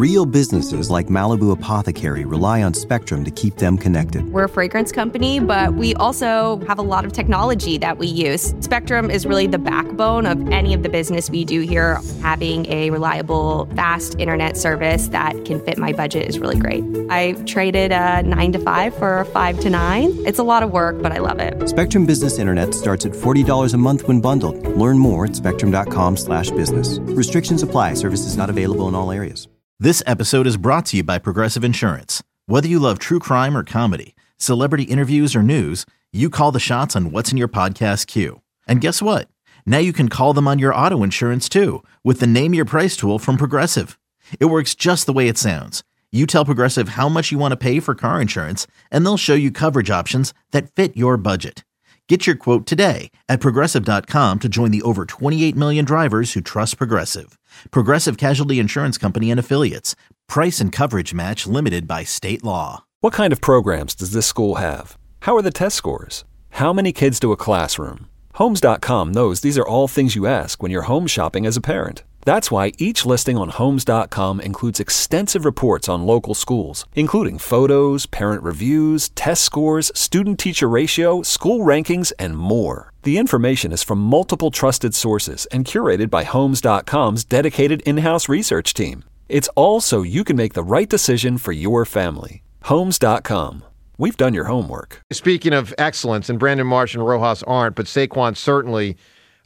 Real businesses like Malibu Apothecary rely on Spectrum to keep them connected. We're a fragrance company, but we also have a lot of technology that we use. Spectrum is really the backbone of any of the business we do here. Having a reliable, fast internet service that can fit my budget is really great. I traded a 9 to 5 for a 5 to 9. It's a lot of work, but I love it. Spectrum Business Internet starts at $40 a month when bundled. Learn more at spectrum.com/business. Restrictions apply. Services not available in all areas. This episode is brought to you by Progressive Insurance. Whether you love true crime or comedy, celebrity interviews or news, you call the shots on what's in your podcast queue. And guess what? Now you can call them on your auto insurance too with the Name Your Price tool from Progressive. It works just the way it sounds. You tell Progressive how much you want to pay for car insurance, and they'll show you coverage options that fit your budget. Get your quote today at Progressive.com to join the over 28 million drivers who trust Progressive. Progressive Casualty Insurance Company and Affiliates. Price and coverage match limited by state law. What kind of programs does this school have? How are the test scores? How many kids to a classroom? Homes.com knows these are all things you ask when you're home shopping as a parent. That's why each listing on Homes.com includes extensive reports on local schools, including photos, parent reviews, test scores, student-teacher ratio, school rankings, and more. The information is from multiple trusted sources and curated by Homes.com's dedicated in-house research team. It's all so you can make the right decision for your family. Homes.com. We've done your homework. Speaking of excellence, and Brandon Marsh and Rojas aren't, but Saquon certainly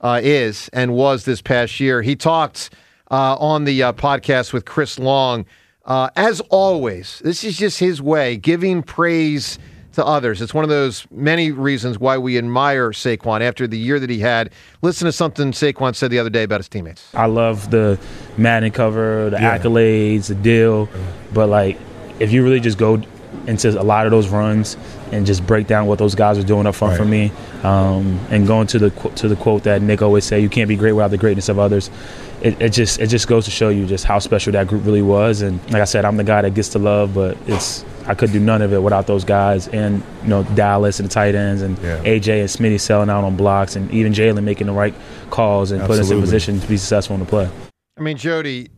is and was this past year. He talked on the podcast with Chris Long. As always, this is just his way, giving praise to others. It's one of those many reasons why we admire Saquon after the year that he had. Listen to something Saquon said the other day about his teammates. I love the Madden cover, the accolades, the deal, but like if you really just go into a lot of those runs and just break down what those guys are doing up front for me, and going to the quote that Nick always say, you can't be great without the greatness of others. It just goes to show you just how special that group really was. And like I said, I'm the guy that gets the love, but I could do none of it without those guys, and Dallas and the tight ends, and AJ and Smitty selling out on blocks, and even Jalen making the right calls and putting us in position to be successful in the play. I mean, Jody,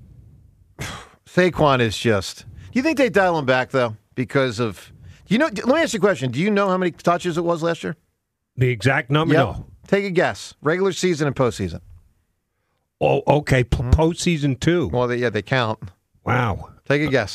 Saquon is just. Do you think they dial him back though? Because of, let me ask you a question. Do you know how many touches it was last year? The exact number? Yep. No. Take a guess. Regular season and postseason. Oh, okay. Postseason too. Well, they count. Wow. Take a guess.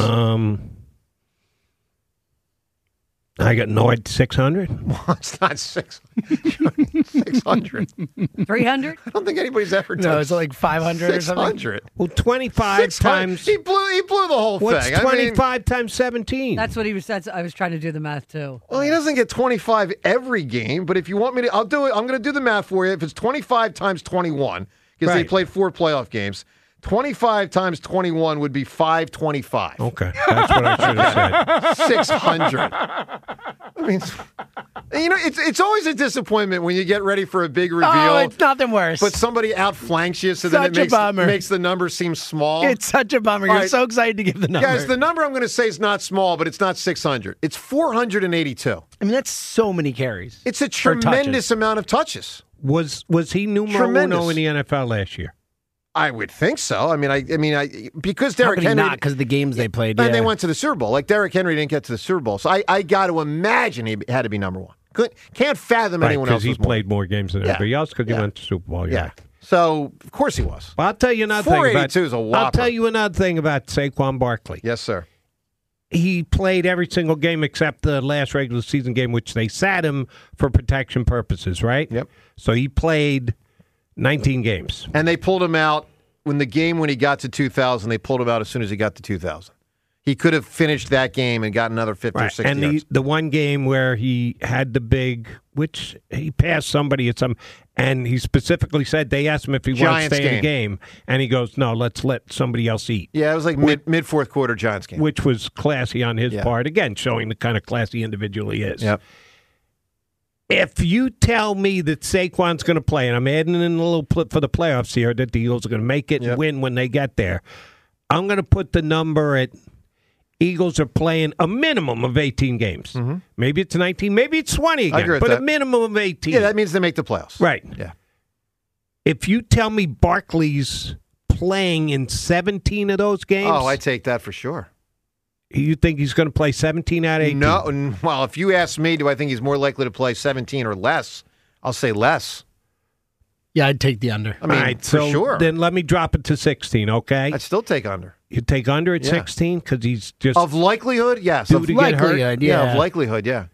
I got no idea. 600? Well, it's not 600. 600. 300? I don't think anybody's ever touched. No, it's like 500 or something. 600. Well, 25 times. He blew the whole what's thing. 25 times 17? That's what he was. I was trying to do the math too. Well, he doesn't get 25 every game, but if you want me to, I'll do it. I'm going to do the math for you. If it's 25 times 21, because they played 4 playoff games, 25 times 21 would be 525. Okay, that's what I should have said. 600. I mean, it's always a disappointment when you get ready for a big reveal. Oh, it's nothing worse. But somebody outflanks you, so then it makes the number seem small. It's such a bummer. You're so excited to give the number. Guys, the number I'm going to say is not small, but it's not 600. It's 482. I mean, that's so many carries. It's a tremendous amount of touches. Was he numero uno in the NFL last year? I would think so. I mean, because Derrick Henry, not because the games they played, and they went to the Super Bowl. Like Derrick Henry didn't get to the Super Bowl, so I got to imagine he had to be number one. Can't fathom anyone else. Because he played more games than everybody else. Because he went to Super Bowl. Yeah. So of course he was. Well, I'll tell you another thing. 482 is a whopper. I'll tell you another thing about Saquon Barkley. Yes, sir. He played every single game except the last regular season game, which they sat him for protection purposes, right? Yep. So he played 19 games. And they pulled him out when he got to 2,000. They pulled him out as soon as he got to 2,000. He could have finished that game and got another 50 or 60 yards. And the one game where he had the big, which he passed somebody at some, and he specifically said, they asked him if he wanted to stay in the game, and he goes, no, let's let somebody else eat. Yeah, it was like mid fourth quarter Giants game. Which was classy on his part. Again, showing the kind of classy individual he is. Yep. If you tell me that Saquon's going to play, and I'm adding in a little flip for the playoffs here, that the Eagles are going to make it and win when they get there, I'm going to put the number at Eagles are playing a minimum of 18 games. Mm-hmm. Maybe it's 19, maybe it's 20 again, but a minimum of 18. Yeah, that means they make the playoffs. Right. Yeah. If you tell me Barkley's playing in 17 of those games? Oh, I take that for sure. You think he's going to play 17 out of 18? No. Well, if you ask me, do I think he's more likely to play 17 or less? I'll say less. Yeah, I'd take the under. I mean, All right, for so sure. Then let me drop it to 16, okay? I'd still take under. You take under at Yeah. 16 because he's just Of likelihood, yes. due Of to get hurt? Likelihood, yeah, yeah. of likelihood, yeah.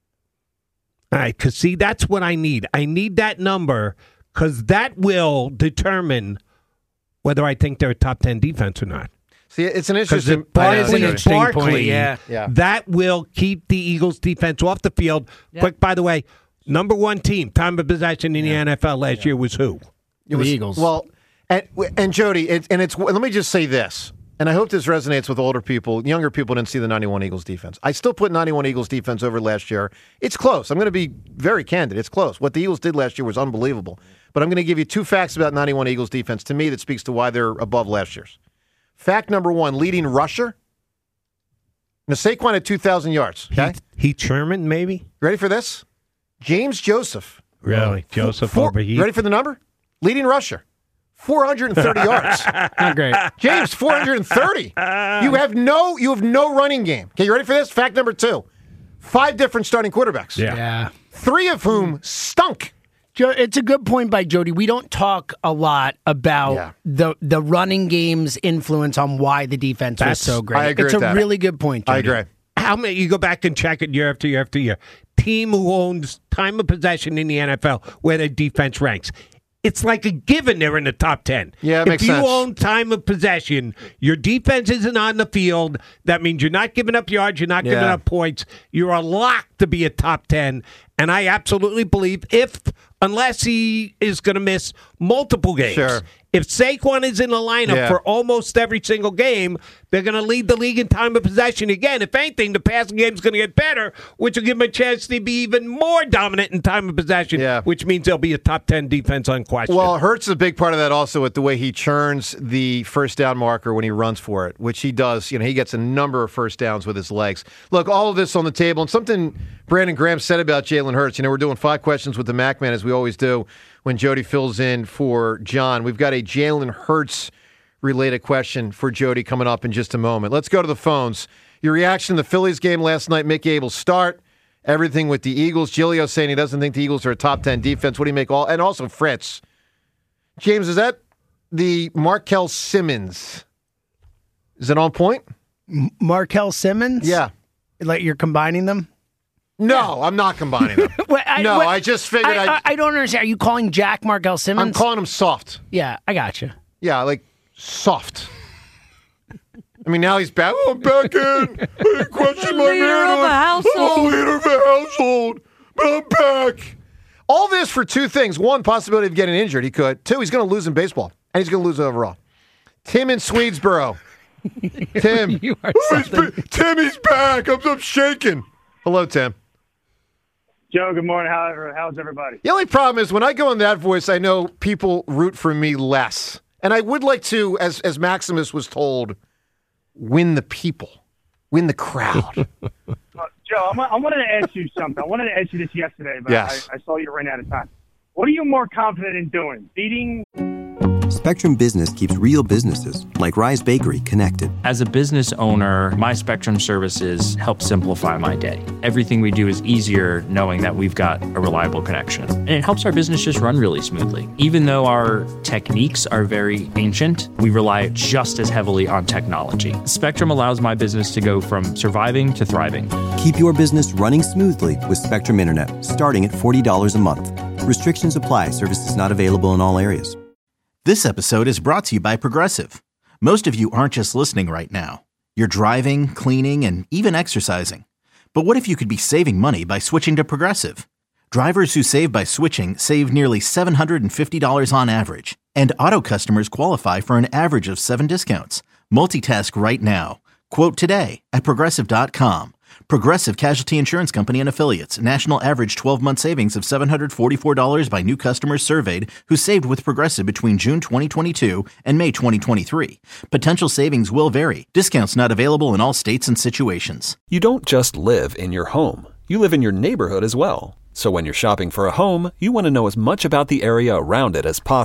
All right, because see, that's what I need. I need that number because that will determine whether I think they're a top 10 defense or not. See, it's an Because interesting. if I know, Barkley Jody. and Barkley, Yeah. that will keep the Eagles defense off the field. Yeah. Quick, by the way, number one team, time of possession in the NFL last year was who? It was, the Eagles. Well, and Jody, it's let me just say this, and I hope this resonates with older people. Younger people didn't see the 91 Eagles defense. I still put 91 Eagles defense over last year. It's close. I'm going to be very candid. It's close. What the Eagles did last year was unbelievable. But I'm going to give you two facts about 91 Eagles defense to me that speaks to why they're above last year's. Fact number one, leading rusher. Now, Saquon had 2,000 yards. Okay? Heath Sherman, maybe? Ready for this? James Joseph. Really? Joseph over Heath? Ready for the number? Leading rusher. 430 yards. Not great. James, 430. You have no running game. Okay, you ready for this? Fact number two. 5 different starting quarterbacks. Yeah. 3 of whom stunk. It's a good point by Jody. We don't talk a lot about Yeah. the running game's influence on why the defense was so great. I agree it's with a that. really good point, Jody. I agree. How many? You go back and check it year after year after year. Team who owns time of possession in the NFL, where their defense ranks. It's like a given they're in the top 10. Yeah, it makes if you sense. own time of possession, your defense isn't on the field. That means you're not giving up yards, you're not giving Yeah. up points. You're a lock to be a top 10. And I absolutely believe unless he is going to miss multiple games. Sure. If Saquon is in the lineup Yeah. for almost every single game, they're going to lead the league in time of possession again. If anything, the passing game is going to get better, which will give them a chance to be even more dominant in time of possession, Yeah. which means they'll be a top 10 defense unquestioned. Well, Hurts is a big part of that also with the way he churns the first down marker when he runs for it, which he does. You know, he gets a number of first downs with his legs. Look, all of this on the table, and something Brandon Graham said about Jalen Hurts. You know, we're doing 5 questions with the Mac Man, as we always do when Jody fills in for John. We've got a Jalen Hurts-related question for Jody coming up in just a moment. Let's go to the phones. Your reaction to the Phillies game last night, Mick Abel's start, everything with the Eagles. Gilio saying he doesn't think the Eagles are a top 10 defense. What do you make all? And also Fritz. James, is that the Markel Simmons? Is it on point? Markel Simmons? Yeah. Like you're combining them? No, I'm not combining them. I just figured I don't understand. Are you calling Jack Markel Simmons? I'm calling him soft. Yeah, I got you. Yeah, like soft. I mean, now he's back. Oh, I'm back in. I question my Leader of a household. Oh, leader of a household. But I'm back. All this for 2 things. 1, possibility of getting injured. He could. 2, he's going to lose in baseball. And he's going to lose overall. Tim in Swedesboro. Tim. You are Tim, he's back. I'm shaking. Hello, Tim. Joe, good morning. How's everybody? The only problem is when I go in that voice, I know people root for me less. And I would like to, as Maximus was told, win the people, win the crowd. Joe, I wanted to ask you something. I wanted to ask you this yesterday, but Yes. I saw you ran out of time. What are you more confident in doing? Beating? Spectrum Business keeps real businesses, like Rise Bakery, connected. As a business owner, my Spectrum services help simplify my day. Everything we do is easier knowing that we've got a reliable connection. And it helps our business just run really smoothly. Even though our techniques are very ancient, we rely just as heavily on technology. Spectrum allows my business to go from surviving to thriving. Keep your business running smoothly with Spectrum Internet, starting at $40 a month. Restrictions apply. Services not available in all areas. This episode is brought to you by Progressive. Most of you aren't just listening right now. You're driving, cleaning, and even exercising. But what if you could be saving money by switching to Progressive? Drivers who save by switching save nearly $750 on average. And auto customers qualify for an average of 7 discounts. Multitask right now. Quote today at Progressive.com. Progressive Casualty Insurance Company and Affiliates. National average 12-month savings of $744 by new customers surveyed who saved with Progressive between June 2022 and May 2023. Potential savings will vary. Discounts not available in all states and situations. You don't just live in your home. You live in your neighborhood as well. So when you're shopping for a home, you want to know as much about the area around it as possible.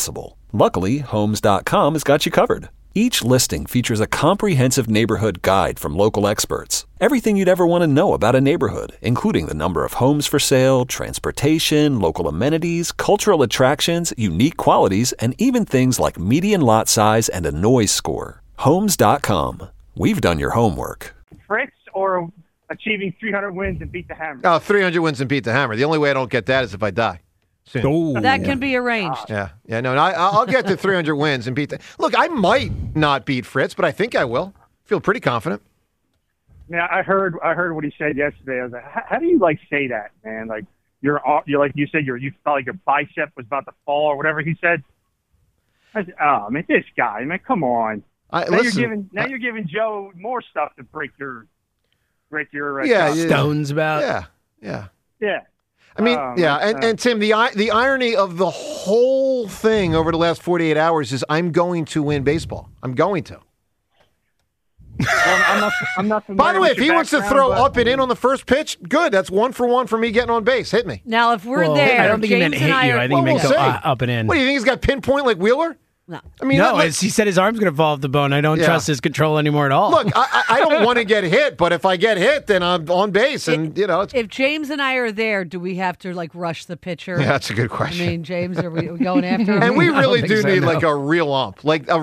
Luckily, Homes.com has got you covered. Each listing features a comprehensive neighborhood guide from local experts. Everything you'd ever want to know about a neighborhood, including the number of homes for sale, transportation, local amenities, cultural attractions, unique qualities, and even things like median lot size and a noise score. Homes.com. We've done your homework. Fritz or achieving 300 wins and beat the Hammer? Oh, 300 wins and beat the Hammer. The only way I don't get that is if I die. Soon. That can be arranged. Yeah. No, I'll get to 300 wins and beat the. Look, I might not beat Fritz, but I think I will. Feel pretty confident. Yeah, I heard what he said yesterday. I was like, how do you say that, man? Like you're like you said you felt like your bicep was about to fall or whatever he said. I said, oh man, this guy, man, come on. You're giving Joe more stuff to break your stones about. Yeah. I mean, and Tim, the irony of the whole thing over the last 48 hours is I'm going to win baseball. I'm going to. Well, I'm not By the way, if he wants to throw up and in on the first pitch, good. That's 1-for-1 for me getting on base. Hit me. Now, if we're there, I don't think he meant hit you. I think he meant go up and in. What, do you think he's got pinpoint like Wheeler? No. I mean, he said his arm's going to fall off the bone. I don't trust his control anymore at all. Look, I don't want to get hit, but if I get hit, then I'm on base, and if James and I are there, do we have to rush the pitcher? Yeah, that's a good question. I mean, James, are we going after him? And we really do need a real ump,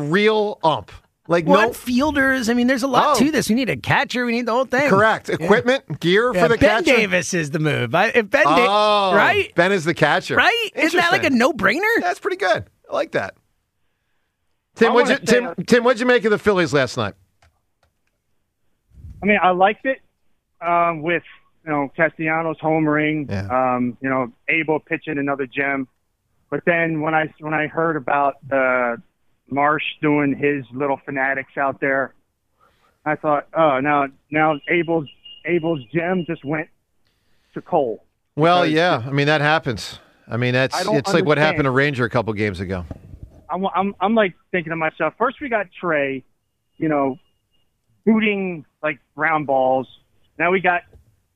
What fielders? I mean, there's a lot to this. We need a catcher. We need the whole thing. Correct. Equipment, gear for the catcher. Ben Davis is the move. Right? Ben is the catcher. Right? Isn't that like a no-brainer? That's pretty good. I like that. Tim, what'd you make of the Phillies last night? I mean, I liked it with Castellanos homering, Abel pitching another gem. But then when I heard about Marsh doing his little fanatics out there, I thought, oh, now Abel's gem just went to Cole. Well, yeah, I mean that happens. I mean it's like what happened to Ranger a couple games ago. I'm like thinking to myself, first we got Trey, booting like ground balls. Now we got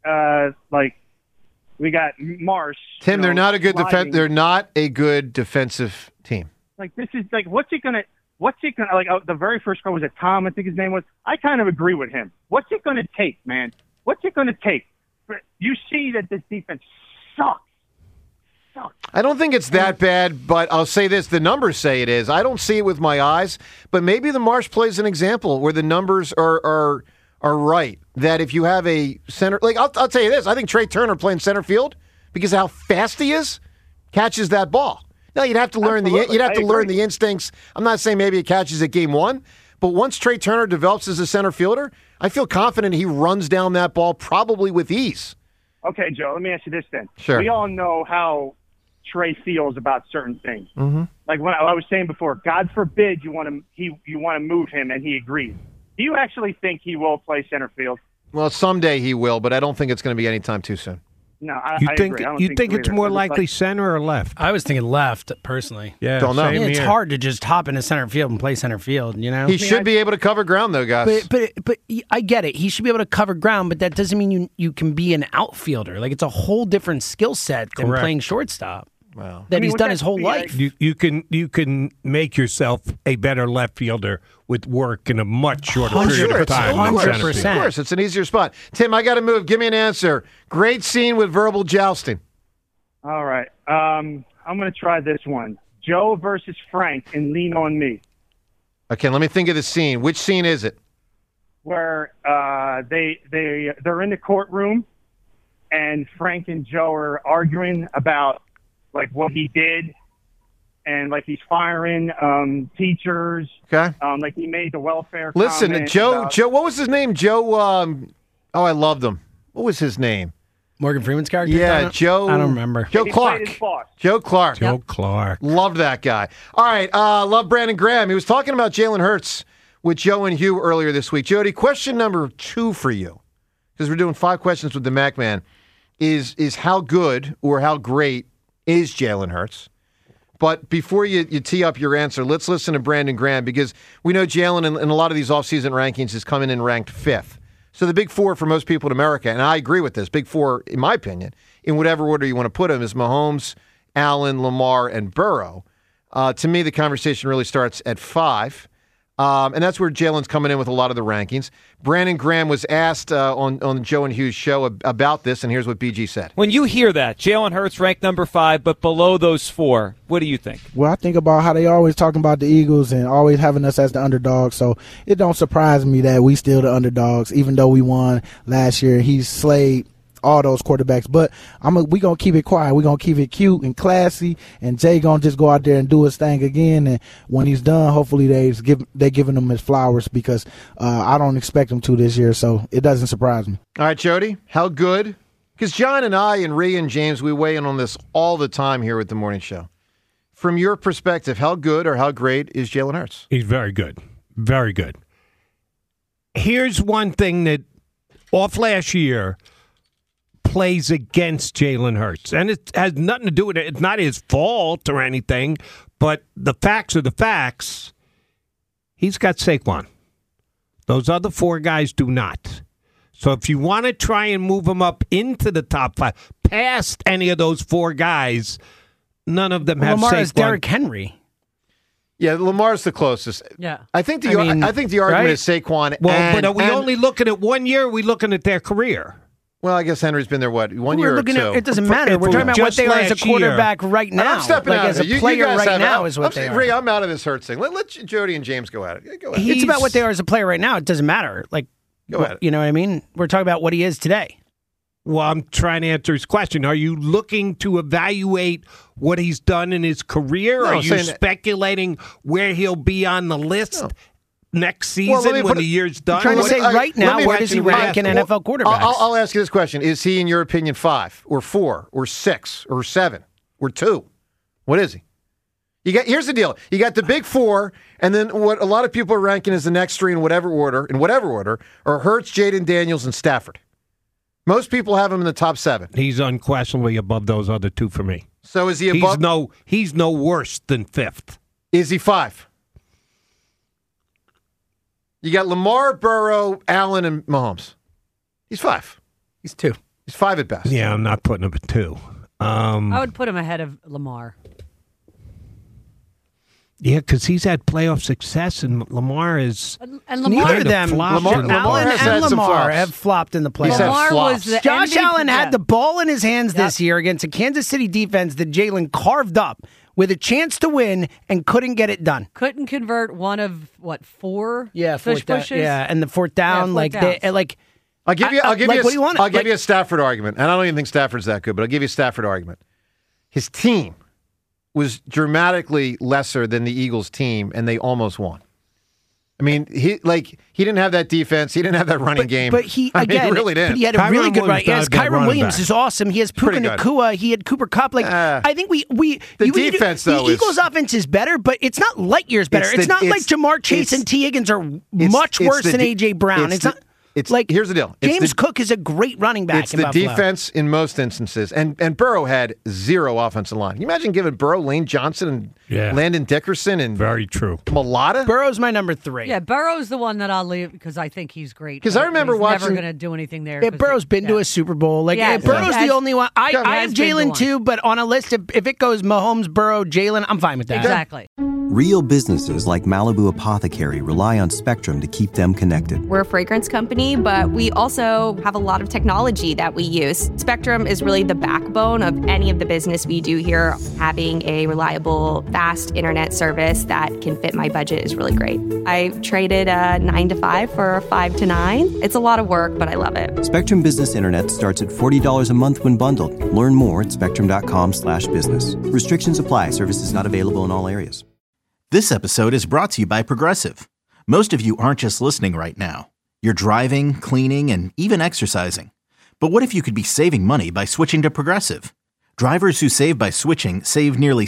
Marsh. Tim, they're not a good They're not a good defensive team. Like this is like what's it gonna like? The very first one was it Tom? I think his name was. I kind of agree with him. What's it gonna take, man? What's it gonna take? You see that this defense sucks. I don't think it's that bad, but I'll say this. The numbers say it is. I don't see it with my eyes, but maybe the Marsh play is an example where the numbers are right. That if you have a center... I'll tell you this. I think Trey Turner playing center field, because of how fast he is, catches that ball. Now, you'd have to learn the instincts. I'm not saying maybe it catches at game one, but once Trey Turner develops as a center fielder, I feel confident he runs down that ball probably with ease. Okay, Joe, let me ask you this then. Sure. We all know how Trey feels about certain things. Mm-hmm. Like when I was saying before, God forbid you want to move him, and he agrees. Do you actually think he will play center field? Well, someday he will, but I don't think it's going to be anytime too soon. No, I agree. You think it's more likely like center or left? I was thinking left, personally. Yeah, don't know. It's hard to just hop into center field and play center field. He should be able to cover ground, though, guys. But I get it. He should be able to cover ground, but that doesn't mean you can be an outfielder. Like, it's a whole different skill set than playing shortstop. Wow. That he's done his whole life. You can make yourself a better left fielder with work in a much shorter period of time. 100%. Of course, it's an easier spot. Tim, I got to move. Give me an answer. Great scene with verbal jousting. All right. I'm going to try this one. Joe versus Frank and Lean on Me. Okay, let me think of the scene. Which scene is it? Where they're in the courtroom, and Frank and Joe are arguing about like what he did, and like he's firing teachers. Okay. Like he made the welfare. Listen, Joe. What was his name? Joe. I loved him. What was his name? Morgan Freeman's character. Yeah, Joe. I don't remember. Joe Clark. Joe Clark. Joe Clark. Loved that guy. All right. Love Brandon Graham. He was talking about Jalen Hurts with Joe and Hugh earlier this week. Jody, question number 2 for you, because we're doing 5 questions with the Mac Man, is how good or how great is Jalen Hurts? But before you tee up your answer, let's listen to Brandon Graham, because we know Jalen in a lot of these offseason rankings is coming in ranked 5th. So the big 4 for most people in America, and I agree with this, big 4, in my opinion, in whatever order you want to put them, is Mahomes, Allen, Lamar, and Burrow. To me, the conversation really starts at 5. And that's where Jalen's coming in with a lot of the rankings. Brandon Graham was asked on Joe and Hugh's show about this, and here's what BG said. When you hear that, Jalen Hurts ranked number 5, but below those 4, what do you think? Well, I think about how they always talking about the Eagles and always having us as the underdogs, so it don't surprise me that we still the underdogs, even though we won last year. He's slayed all those quarterbacks, but we gonna keep it quiet. We gonna keep it cute and classy, and Jay gonna just go out there and do his thing again. And when he's done, hopefully they giving him his flowers, because I don't expect him to this year, so it doesn't surprise me. All right, Jody, how good? Because John and I and Rhea and James, we weigh in on this all the time here at the morning show. From your perspective, how good or how great is Jalen Hurts? He's very good, very good. Here's one thing that off last year plays against Jalen Hurts. And it has nothing to do with it. It's not his fault or anything, but the facts are the facts. He's got Saquon. Those other 4 guys do not. So if you want to try and move him up into the top 5, past any of those 4 guys, none of them have Lamar Saquon. Is Derrick Henry. Yeah, Lamar's the closest. Yeah. I think the argument right? is Saquon. Well, but are we only looking at 1 year, or are we looking at their career? Well, I guess Henry's been there, 1 year or 2? It doesn't matter. We're talking about what they are as a quarterback right now. I'm stepping out as of it. a player right now is what they are. Ray, I'm out of this Hurts thing. Let Jody and James go at it. Go ahead. It's about what they are as a player right now. It doesn't matter. Go ahead. You know what I mean? We're talking about what he is today. Well, I'm trying to answer his question. Are you looking to evaluate what he's done in his career? No, Are you speculating where he'll be on the list next season when the year's done? I'm trying to say right now, where does he rank in NFL quarterbacks? I'll ask you this question. Is he, in your opinion, 5 or 4 or 6 or 7 or 2? What is he? Here's the deal. You got the big 4, and then what a lot of people are ranking as the next 3 in whatever order, are Hurts, Jaden Daniels, and Stafford. Most people have him in the top 7. He's unquestionably above those other 2 for me. So is he above? He's no worse than 5th. Is he 5? You got Lamar, Burrow, Allen, and Mahomes. He's 5. He's 2. He's 5 at best. Yeah, I'm not putting him at 2. I would put him ahead of Lamar. Yeah, because he's had playoff success, and Lamar is. And Lamar, kind of them, Allen and Lamar have flopped in the playoffs. Lamar was the Josh MVP, Allen had the ball in his hands this year against a Kansas City defense that Jalen carved up with a chance to win and couldn't get it done. Couldn't convert one of 4 fish pushes? Yeah, and the fourth down, I'll give you what do you want? I'll give you a Stafford argument, and I don't even think Stafford's that good, but I'll give you a Stafford argument. His team was dramatically lesser than the Eagles' team, and they almost won. I mean, he didn't have that defense. He didn't have that running game. But he really didn't. But he had a really good running. Yes, Kyron Williams is awesome. He has Puka Nacua. He had Cooper Kupp. I think the defense though. The Eagles' offense is better, but it's not light years better. It's not like Jamar Chase and T. Higgins are much worse than A.J. Brown. It's not. Here's the deal. James Cook is a great running back. It's the defense in most instances, and Burrow had 0 offensive line. Can you imagine giving Burrow Lane Johnson and Landon Dickerson and very true Mulata? Burrow's my number 3. Yeah, Burrow's the one that I'll leave because I think he's great. Because I remember he's watching. Never going to do anything there. Yeah, Burrow's been to a Super Bowl. Burrow's the only one. I have Jalen too, but on a list, if it goes Mahomes, Burrow, Jalen, I'm fine with that. Exactly. Real businesses like Malibu Apothecary rely on Spectrum to keep them connected. We're a fragrance company, but we also have a lot of technology that we use. Spectrum is really the backbone of any of the business we do here. Having a reliable, fast internet service that can fit my budget is really great. I traded a 9 to 5 for a 5 to 9. It's a lot of work, but I love it. Spectrum Business Internet starts at $40 a month when bundled. Learn more at spectrum.com/business. Restrictions apply. Services not available in all areas. This episode is brought to you by Progressive. Most of you aren't just listening right now. You're driving, cleaning, and even exercising. But what if you could be saving money by switching to Progressive? Drivers who save by switching save nearly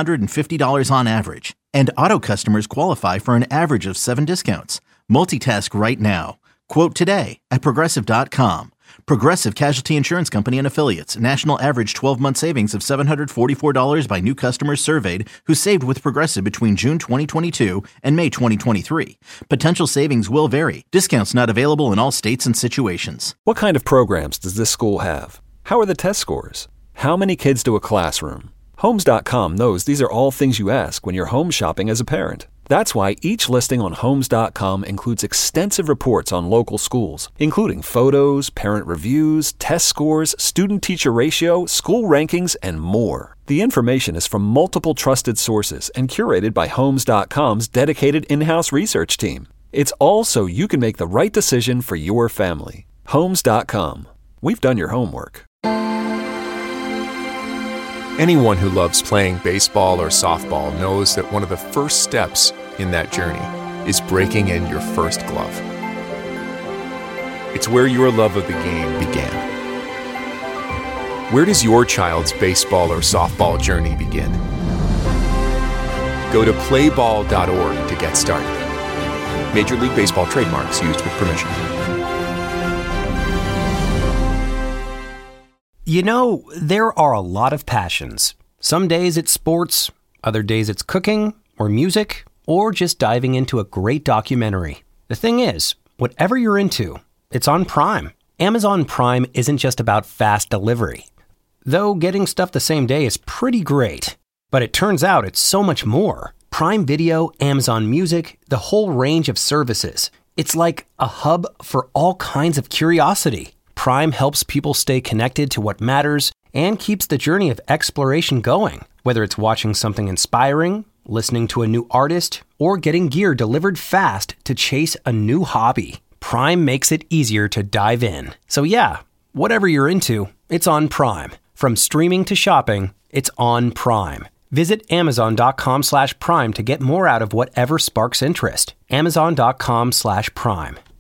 $750 on average. And auto customers qualify for an average of 7 discounts. Multitask right now. Quote today at Progressive.com. Progressive Casualty Insurance Company and Affiliates. National average 12-month savings of $744 by new customers surveyed who saved with Progressive between June 2022 and May 2023. Potential savings will vary. Discounts not available in all states and situations. What kind of programs does this school have? How are the test scores? How many kids to a classroom? Homes.com knows these are all things you ask when you're home shopping as a parent. That's why each listing on Homes.com includes extensive reports on local schools, including photos, parent reviews, test scores, student-teacher ratio, school rankings, and more. The information is from multiple trusted sources and curated by Homes.com's dedicated in-house research team. It's all so you can make the right decision for your family. Homes.com. We've done your homework. Anyone who loves playing baseball or softball knows that one of the first steps in that journey is breaking in your first glove. It's where your love of the game began. Where does your child's baseball or softball journey begin? Go to playball.org to get started. Major League Baseball trademarks used with permission. You know, there are a lot of passions. Some days it's sports, other days it's cooking, or music, or just diving into a great documentary. The thing is, whatever you're into, it's on Prime. Amazon Prime isn't just about fast delivery. Though getting stuff the same day is pretty great. But it turns out it's so much more. Prime Video, Amazon Music, the whole range of services. It's like a hub for all kinds of curiosity. Prime helps people stay connected to what matters and keeps the journey of exploration going. Whether it's watching something inspiring, listening to a new artist, or getting gear delivered fast to chase a new hobby, Prime makes it easier to dive in. So yeah, whatever you're into, it's on Prime. From streaming to shopping, it's on Prime. Visit Amazon.com/Prime to get more out of whatever sparks interest. Amazon.com/Prime.